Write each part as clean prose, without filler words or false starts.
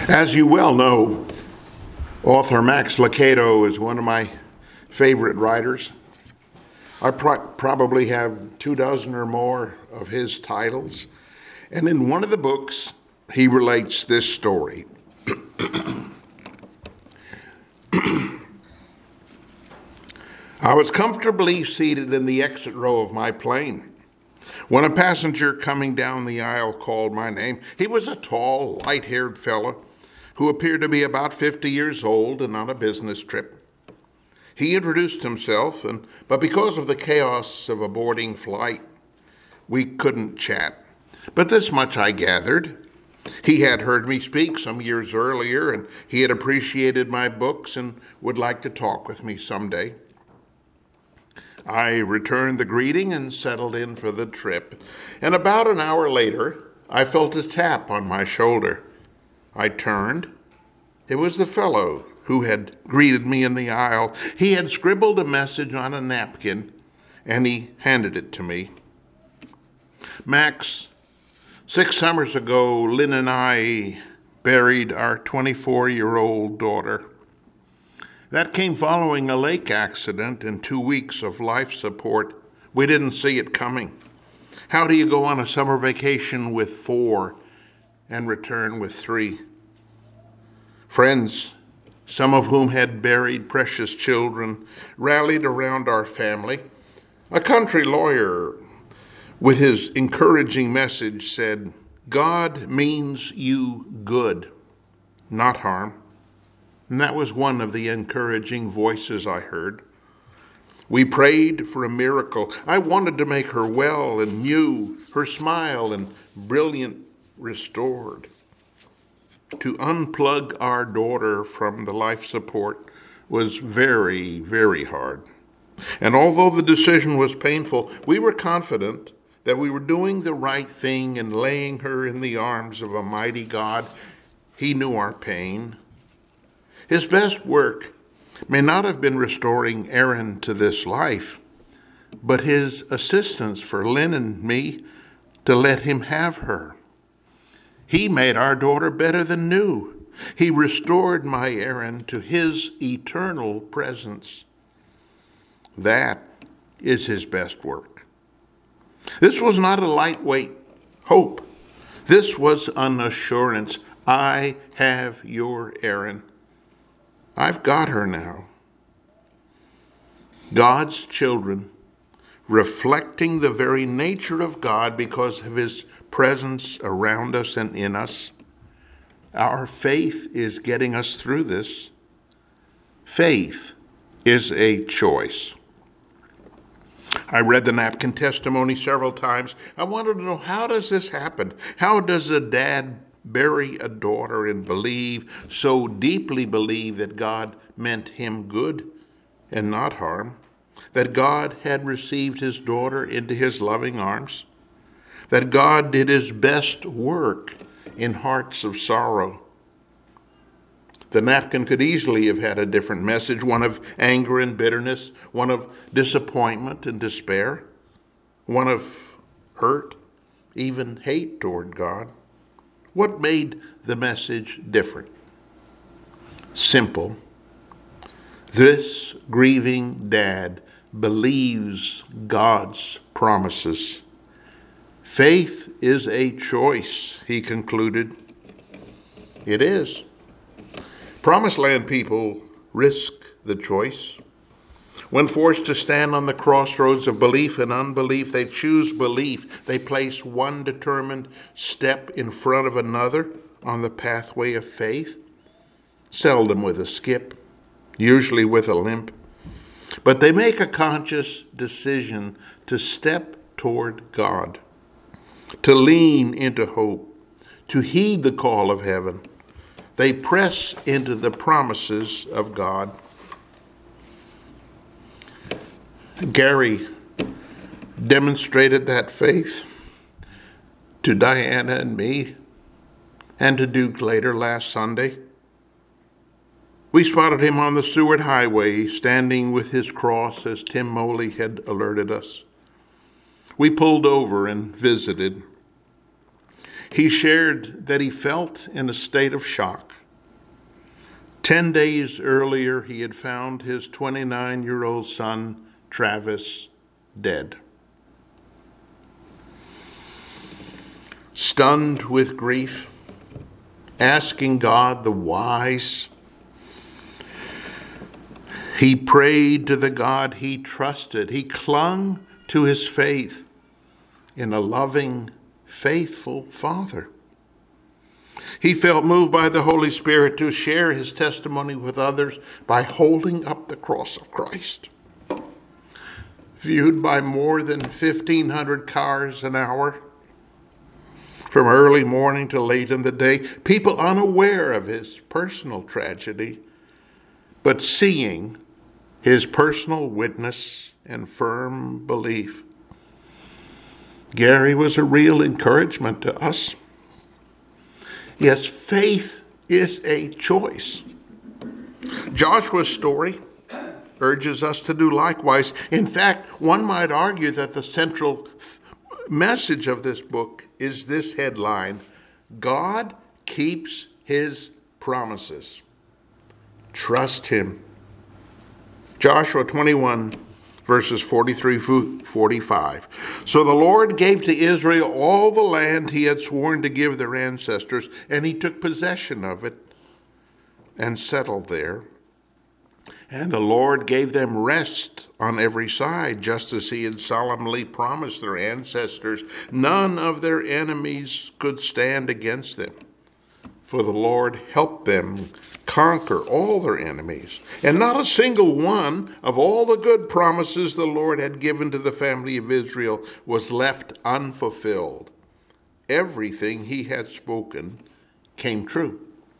As you well know, author Max Lucado is one of my favorite writers. I probably have 24 or more of his titles. And in one of the books, he relates this story. I was comfortably seated in the exit row of my plane when a passenger coming down the aisle called my name. He was a tall, light-haired fellow who appeared to be about 50 years old and on a business trip. He introduced himself, but because of the chaos of a boarding flight, we couldn't chat. But this much I gathered. He had heard me speak some years earlier, and he had appreciated my books and would like to talk with me someday. I returned the greeting and settled in for the trip. And about an hour later, I felt a tap on my shoulder. I turned. It was the fellow who had greeted me in the aisle. He had scribbled a message on a napkin, and he handed it to me. Max, 6 summers ago, Lynn and I buried our 24-year-old daughter. That came following a lake accident and 2 weeks of life support. We didn't see it coming. How do you go on a summer vacation with 4 and return with 3? Friends, some of whom had buried precious children, rallied around our family. A country lawyer, with his encouraging message, said, "God means you good, not harm." And that was one of the encouraging voices I heard. We prayed for a miracle. I wanted to make her well and new, her smile and brilliant restored. To unplug our daughter from the life support was very, very hard. And although the decision was painful, we were confident that we were doing the right thing and laying her in the arms of a mighty God. He knew our pain. His best work may not have been restoring Erin to this life, but his assistance for Lynn and me to let him have her. He made our daughter better than new. He restored my Erin to his eternal presence. That is his best work. This was not a lightweight hope. This was an assurance. I have your Erin. I've got her now. God's children, reflecting the very nature of God because of his presence around us and in us. Our faith is getting us through this. Faith is a choice. I read the napkin testimony several times. I wanted to know, how does this happen? How does a dad bury a daughter and so deeply believe that God meant him good and not harm, that God had received his daughter into his loving arms, that God did his best work in hearts of sorrow? The napkin could easily have had a different message, one of anger and bitterness, one of disappointment and despair, one of hurt, even hate toward God. What made the message different? Simple. This grieving dad believes God's promises. Faith is a choice, he concluded. It is. Promised Land people risk the choice. When forced to stand on the crossroads of belief and unbelief, they choose belief. They place one determined step in front of another on the pathway of faith, seldom with a skip, usually with a limp. But they make a conscious decision to step toward God, to lean into hope, to heed the call of heaven. They press into the promises of God. Gary demonstrated that faith to Diana and me, and to Duke later last Sunday. We spotted him on the Seward Highway, standing with his cross as Tim Moley had alerted us. We pulled over and visited. He shared that he felt in a state of shock. 10 days earlier, he had found his 29-year-old son, Travis, dead. Stunned with grief, asking God the whys, he prayed to the God he trusted. He clung to his faith in a loving, faithful Father. He felt moved by the Holy Spirit to share his testimony with others by holding up the cross of Christ. Viewed by more than 1,500 cars an hour, from early morning to late in the day, people unaware of his personal tragedy, but seeing his personal witness and firm belief. Gary was a real encouragement to us. Yes, faith is a choice. Joshua's story urges us to do likewise. In fact, one might argue that the central message of this book is this headline: God keeps his promises. Trust him. Joshua 21, verses 43-45. So the Lord gave to Israel all the land he had sworn to give their ancestors, and he took possession of it and settled there. And the Lord gave them rest on every side, just as he had solemnly promised their ancestors. None of their enemies could stand against them, for the Lord helped them conquer all their enemies. And not a single one of all the good promises the Lord had given to the family of Israel was left unfulfilled. Everything he had spoken came true.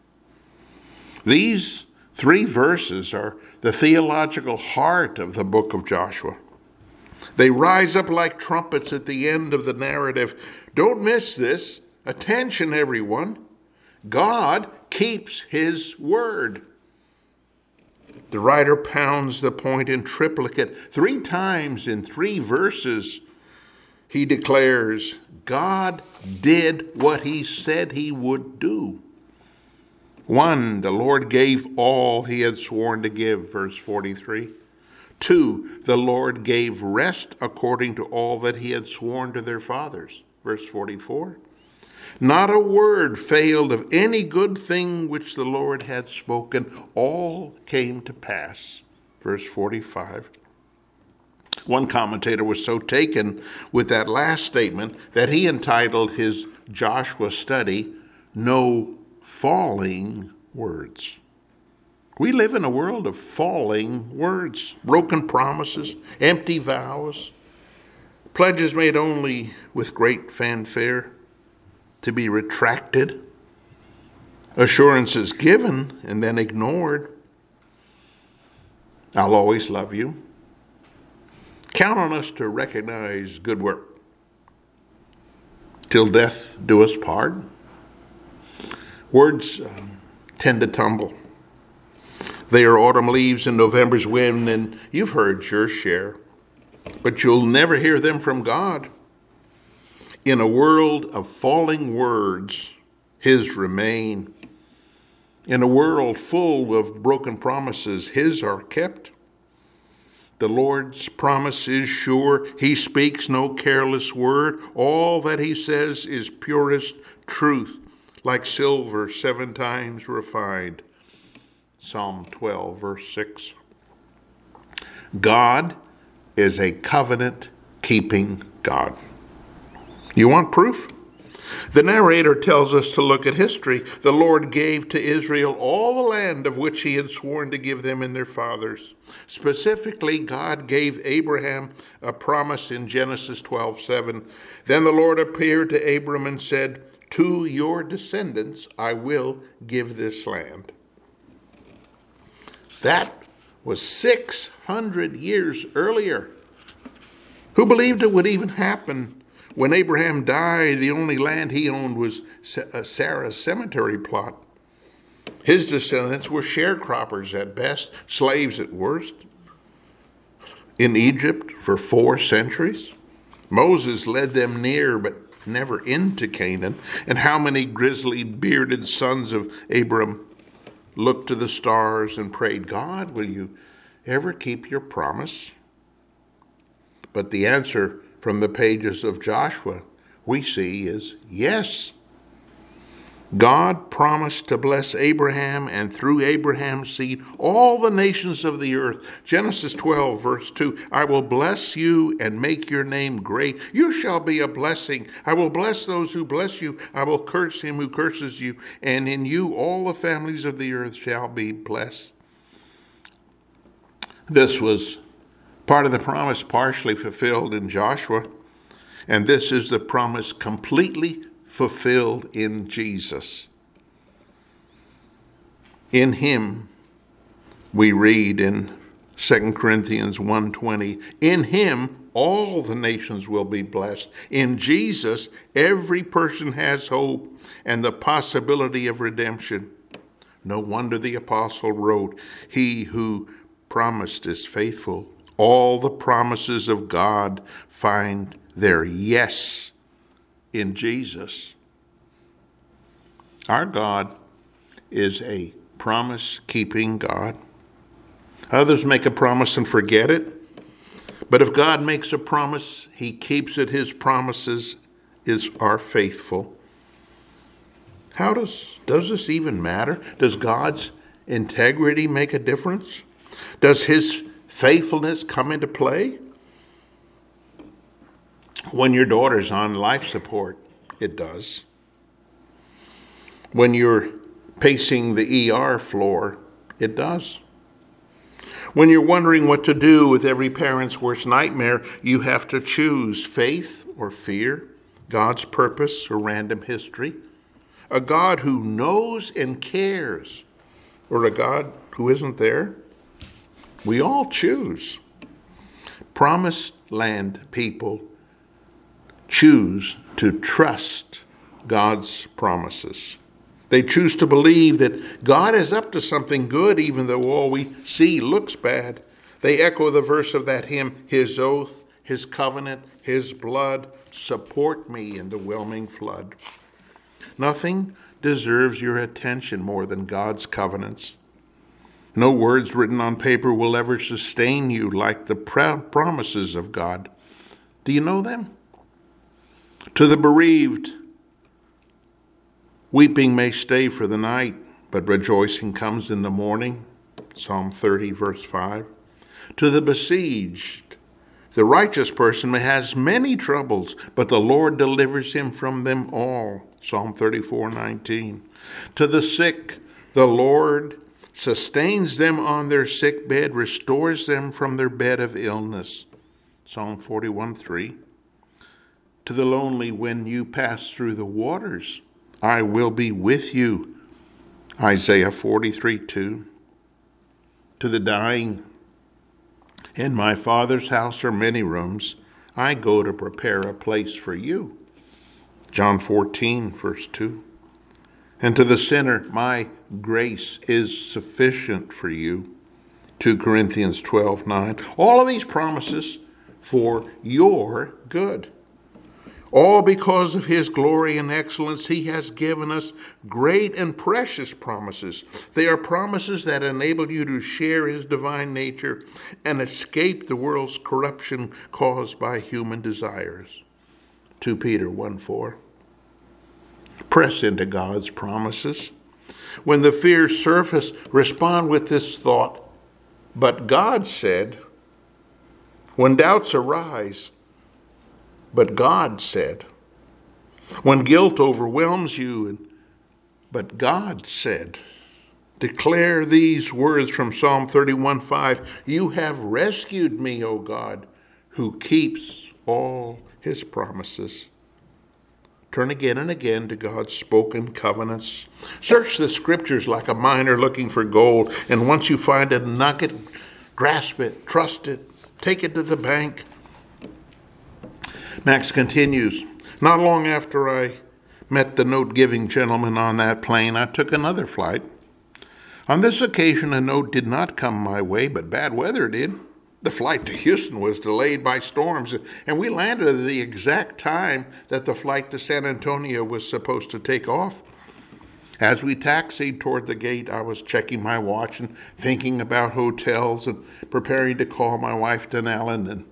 These 3 verses are the theological heart of the book of Joshua. They rise up like trumpets at the end of the narrative. Don't miss this. Attention, everyone. God keeps his word. The writer pounds the point in triplicate. 3 times in 3 verses, he declares, God did what he said he would do. 1, the Lord gave all he had sworn to give, verse 43. 2, the Lord gave rest according to all that he had sworn to their fathers, verse 44. Not a word failed of any good thing which the Lord had spoken. All came to pass. Verse 45. One commentator was so taken with that last statement that he entitled his Joshua study, No Falling Words. We live in a world of falling words, broken promises, empty vows, pledges made only with great fanfare to be retracted, assurances given and then ignored. I'll always love you. Count on us to recognize good work. Till death do us part. Words tend to tumble. They are autumn leaves in November's wind, and you've heard your share, but you'll never hear them from God. In a world of falling words, his remain. In a world full of broken promises, his are kept. The Lord's promise is sure. He speaks no careless word. All that he says is purest truth, like silver 7 times refined. Psalm 12, verse 6. God is a covenant-keeping God. You want proof? The narrator tells us to look at history. The Lord gave to Israel all the land of which he had sworn to give them and their fathers. Specifically, God gave Abraham a promise in Genesis 12:7. Then the Lord appeared to Abram and said, To your descendants I will give this land. That was 600 years earlier. Who believed it would even happen? When Abraham died, the only land he owned was Sarah's cemetery plot. His descendants were sharecroppers at best, slaves at worst. In Egypt for 4 centuries, Moses led them near, but never into Canaan? And how many grizzly bearded sons of Abram looked to the stars and prayed, God, will you ever keep your promise? But the answer from the pages of Joshua we see is yes. God promised to bless Abraham, and through Abraham's seed, all the nations of the earth. Genesis 12, verse 2, I will bless you and make your name great. You shall be a blessing. I will bless those who bless you. I will curse him who curses you. And in you all the families of the earth shall be blessed. This was part of the promise partially fulfilled in Joshua. And this is the promise completely fulfilled in Jesus. In him, we read in 2 Corinthians 1:20, in him all the nations will be blessed. In Jesus, every person has hope and the possibility of redemption. No wonder the apostle wrote, he who promised is faithful. All the promises of God find their yes in Jesus. Our God is a promise-keeping God. Others make a promise and forget it. But if God makes a promise, he keeps it. His promises are faithful. How does this even matter? Does God's integrity make a difference? Does his faithfulness come into play? When your daughter's on life support, it does. When you're pacing the ER floor, it does. When you're wondering what to do with every parent's worst nightmare, you have to choose faith or fear, God's purpose or random history, a God who knows and cares, or a God who isn't there. We all choose. Promised land people choose to trust God's promises. They choose to believe that God is up to something good, even though all we see looks bad. They echo the verse of that hymn, his oath, his covenant, his blood, support me in the whelming flood. Nothing deserves your attention more than God's covenants. No words written on paper will ever sustain you like the promises of God. Do you know them? To the bereaved, weeping may stay for the night, but rejoicing comes in the morning. Psalm 30, verse 5. To the besieged, the righteous person has many troubles, but the Lord delivers him from them all. Psalm 34:19. To the sick, the Lord sustains them on their sick bed, restores them from their bed of illness. Psalm 41:3. To the lonely, when you pass through the waters, I will be with you. Isaiah 43:2. To the dying, in my Father's house are many rooms. I go to prepare a place for you. John 14, verse 2. And to the sinner, my grace is sufficient for you. 2 Corinthians 12:9. All of these promises for your good. All because of his glory and excellence, he has given us great and precious promises. They are promises that enable you to share his divine nature and escape the world's corruption caused by human desires. 2 Peter 1:4. Press into God's promises. When the fears surface, respond with this thought, but God said. When doubts arise, but God said. When guilt overwhelms you, but God said. Declare these words from Psalm 31:5. You have rescued me, O God, who keeps all his promises. Turn again and again to God's spoken covenants. Search the scriptures like a miner looking for gold, and once you find a nugget, grasp it, trust it, take it to the bank. Max continues, not long after I met the note-giving gentleman on that plane, I took another flight. On this occasion, a note did not come my way, but bad weather did. The flight to Houston was delayed by storms, and we landed at the exact time that the flight to San Antonio was supposed to take off. As we taxied toward the gate, I was checking my watch and thinking about hotels and preparing to call my wife, Denellen, and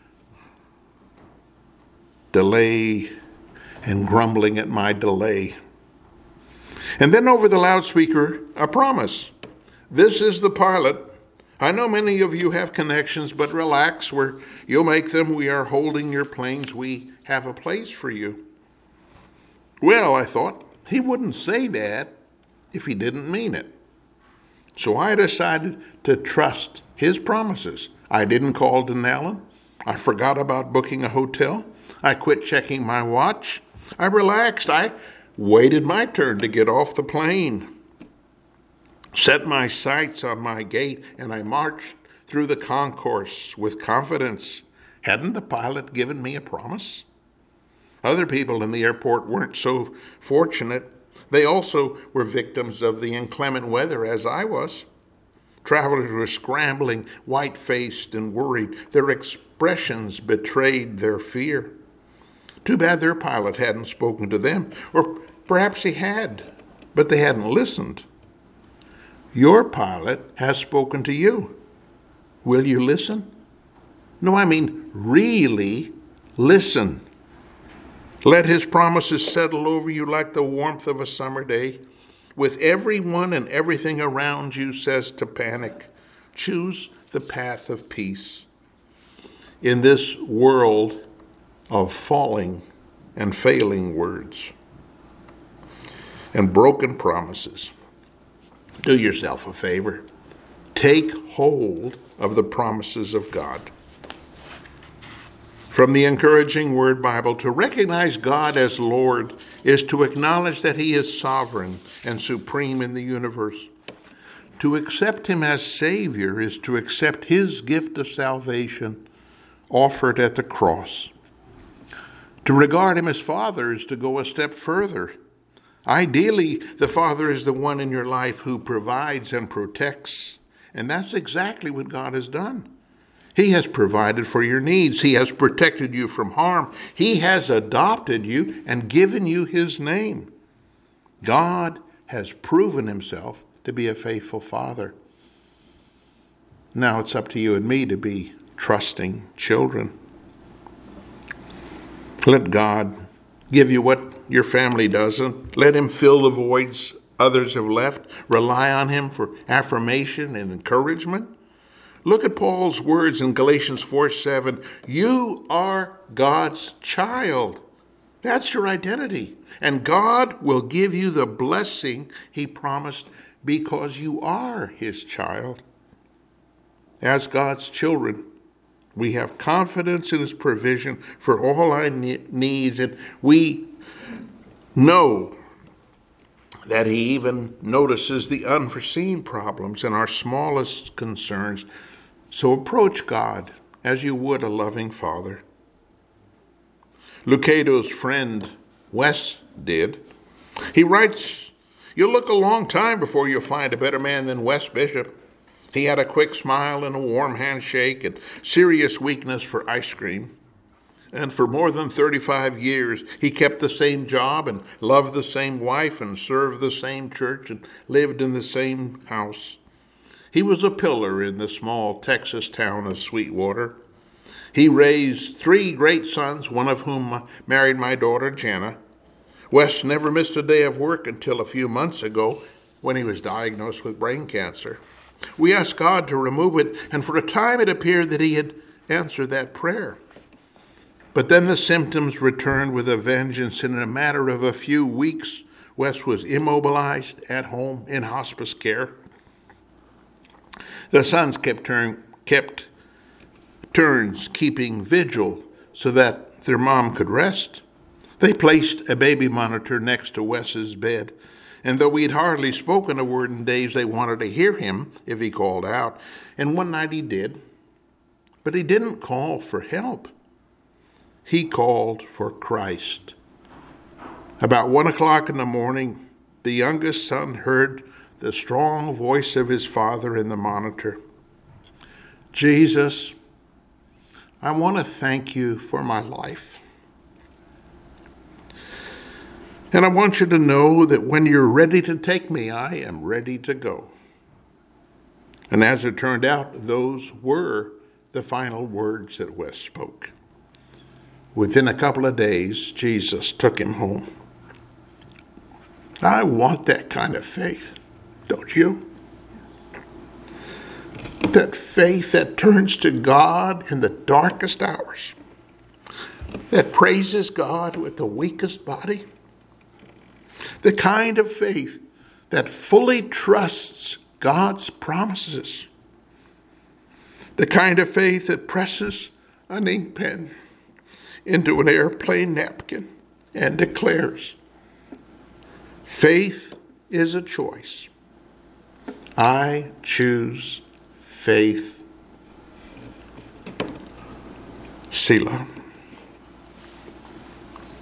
delay and grumbling at my delay. And then over the loudspeaker, a promise. This is the pilot. I know many of you have connections, but relax, you'll make them. We are holding your planes. We have a place for you. Well, I thought, he wouldn't say that if he didn't mean it. So I decided to trust his promises. I didn't call Denellen. I forgot about booking a hotel. I quit checking my watch. I relaxed. I waited my turn to get off the plane. Set my sights on my gate, and I marched through the concourse with confidence. Hadn't the pilot given me a promise? Other people in the airport weren't so fortunate. They also were victims of the inclement weather, as I was. Travelers were scrambling, white-faced and worried. Their expressions betrayed their fear. Too bad their pilot hadn't spoken to them, or perhaps he had, but they hadn't listened. Your pilot has spoken to you. Will you listen? No, I mean really listen. Let his promises settle over you like the warmth of a summer day. With everyone and everything around you says to panic, choose the path of peace. In this world of falling and failing words and broken promises, do yourself a favor. Take hold of the promises of God. From the Encouraging Word Bible, to recognize God as Lord is to acknowledge that He is sovereign and supreme in the universe. To accept Him as Savior is to accept His gift of salvation offered at the cross. To regard Him as Father is to go a step further. Ideally, the Father is the one in your life who provides and protects, and that's exactly what God has done. He has provided for your needs. He has protected you from harm. He has adopted you and given you His name. God has proven Himself to be a faithful Father. Now it's up to you and me to be trusting children. Let God give you what your family doesn't. Let Him fill the voids others have left. Rely on Him for affirmation and encouragement. Look at Paul's words in Galatians 4:7. You are God's child. That's your identity. And God will give you the blessing He promised because you are His child. As God's children, we have confidence in His provision for all our needs, and we know that He even notices the unforeseen problems and our smallest concerns. So approach God as you would a loving father. Lucado's friend Wes did. He writes, "You'll look a long time before you'll find a better man than Wes Bishop. He had a quick smile and a warm handshake and serious weakness for ice cream. And for more than 35 years, he kept the same job and loved the same wife and served the same church and lived in the same house. He was a pillar in the small Texas town of Sweetwater. He raised 3 great sons, one of whom married my daughter, Jana. Wes never missed a day of work until a few months ago when he was diagnosed with brain cancer. We asked God to remove it, and for a time it appeared that He had answered that prayer. But then the symptoms returned with a vengeance. In a matter of a few weeks, Wes was immobilized at home in hospice care. The sons kept turns keeping vigil so that their mom could rest. They placed a baby monitor next to Wes's bed, and though we'd hardly spoken a word in days, they wanted to hear him if he called out. And one night he did, but he didn't call for help. He called for Christ. About 1 o'clock in the morning, the youngest son heard the strong voice of his father in the monitor. "Jesus, I want to thank you for my life. And I want you to know that when you're ready to take me, I am ready to go. And as it turned out, those were the final words that Wes spoke. Within a couple of days, Jesus took him home. I want that kind of faith, don't you? That faith that turns to God in the darkest hours, that praises God with the weakest body, the kind of faith that fully trusts God's promises, the kind of faith that presses an ink pen into an airplane napkin and declares, faith is a choice. I choose faith. Selah.